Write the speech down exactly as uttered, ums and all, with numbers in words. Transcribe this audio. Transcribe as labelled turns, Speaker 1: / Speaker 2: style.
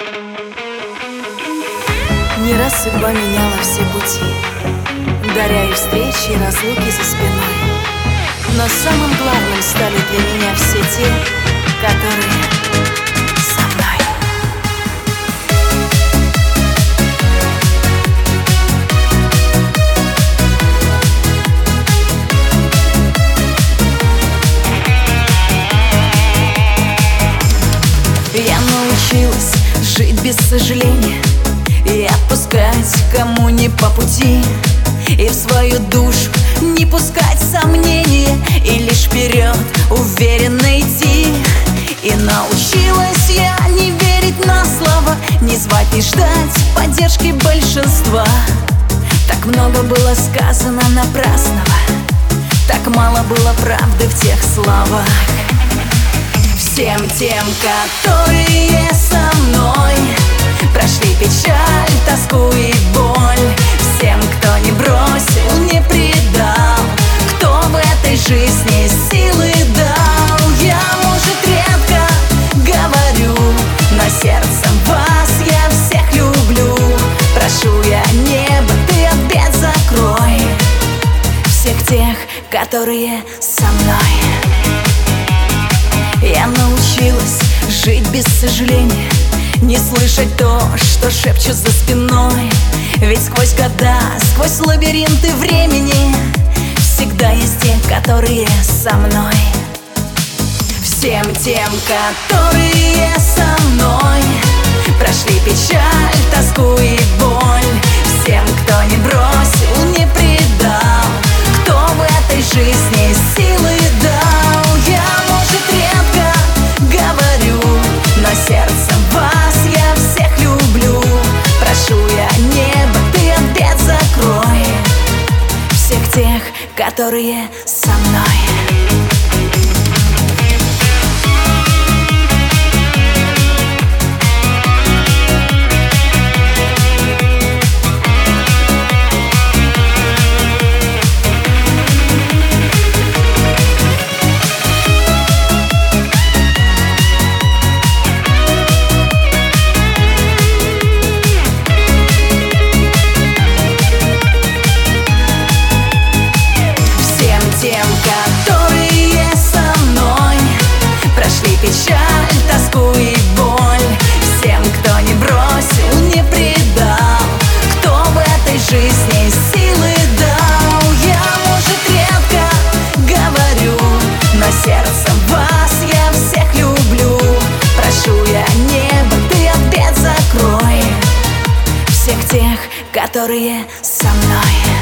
Speaker 1: Не раз судьба меняла все пути, даря и встречи, и разлуки за спиной. Но самым главным стали для меня все те, которые со мной. Я научилась жить без сожаления и отпускать, кому не по пути, и в свою душу не пускать сомнения, и лишь вперед уверенно идти. И научилась я не верить на слова, не звать, не ждать поддержки большинства. Так много было сказано напрасного, так мало было правды в тех словах. Всем тем, которые со мной прошли печаль, тоску и боль, всем, кто не бросил, не предал, кто в этой жизни силы дал. Я, может, редко говорю, но сердцем вас я всех люблю. Прошу я небо, ты от бед закрой всех тех, которые со мной. Я научилась жить без сожаления, не слышать то, что шепчут за спиной. Ведь сквозь года, сквозь лабиринты времени всегда есть те, которые со мной. Всем тем, которые со мной прошли печаль, тоску и боль, всем, кто не бросил, не предал, кто в этой жизни силы дал. Я, может, редко говорю, но сердцем вас я всех люблю. Прошу я небо, ты от бед закрой всех тех, которые со мной. Тем, которые со мной прошли печаль, тоску и боль, всем, кто не бросил, не предал, кто в этой жизни силы дал. Я, может, редко говорю, но сердцем вас я всех люблю. Прошу я небо, ты от бед закрой всех тех, которые со мной.